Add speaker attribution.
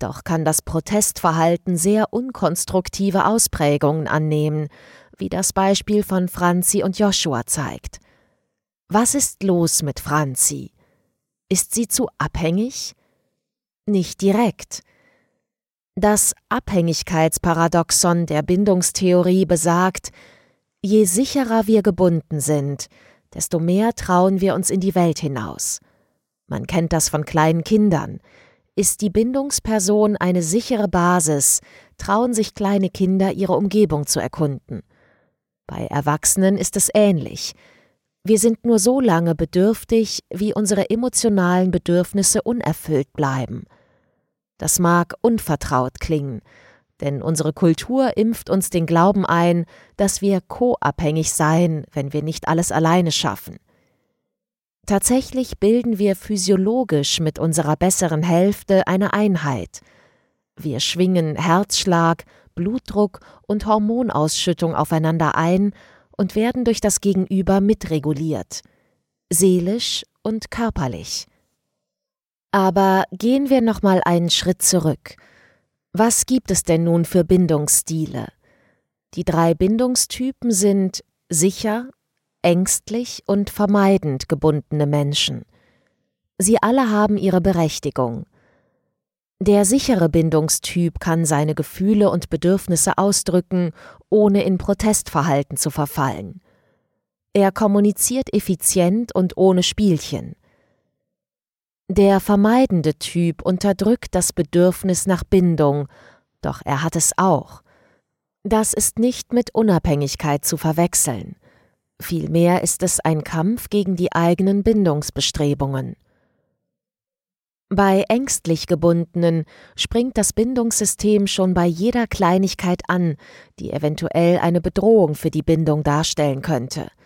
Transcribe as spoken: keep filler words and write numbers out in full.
Speaker 1: Doch kann das Protestverhalten sehr unkonstruktive Ausprägungen annehmen, wie das Beispiel von Franzi und Joshua zeigt. Was ist los mit Franzi? Ist sie zu abhängig? Nicht direkt. Das Abhängigkeitsparadoxon der Bindungstheorie besagt, je sicherer wir gebunden sind, desto mehr trauen wir uns in die Welt hinaus. Man kennt das von kleinen Kindern. Ist die Bindungsperson eine sichere Basis, trauen sich kleine Kinder, ihre Umgebung zu erkunden. Bei Erwachsenen ist es ähnlich. Wir sind nur so lange bedürftig, wie unsere emotionalen Bedürfnisse unerfüllt bleiben. Das mag unvertraut klingen, denn unsere Kultur impft uns den Glauben ein, dass wir co-abhängig seien, wenn wir nicht alles alleine schaffen. Tatsächlich bilden wir physiologisch mit unserer besseren Hälfte eine Einheit. Wir schwingen Herzschlag, Blutdruck und Hormonausschüttung aufeinander ein und werden durch das Gegenüber mitreguliert, seelisch und körperlich. Aber gehen wir noch mal einen Schritt zurück. Was gibt es denn nun für Bindungsstile? Die drei Bindungstypen sind sicher, ängstlich und vermeidend gebundene Menschen. Sie alle haben ihre Berechtigung. Der sichere Bindungstyp kann seine Gefühle und Bedürfnisse ausdrücken, ohne in Protestverhalten zu verfallen. Er kommuniziert effizient und ohne Spielchen. Der vermeidende Typ unterdrückt das Bedürfnis nach Bindung, doch er hat es auch. Das ist nicht mit Unabhängigkeit zu verwechseln. Vielmehr ist es ein Kampf gegen die eigenen Bindungsbestrebungen. Bei ängstlich Gebundenen springt das Bindungssystem schon bei jeder Kleinigkeit an, die eventuell eine Bedrohung für die Bindung darstellen könnte.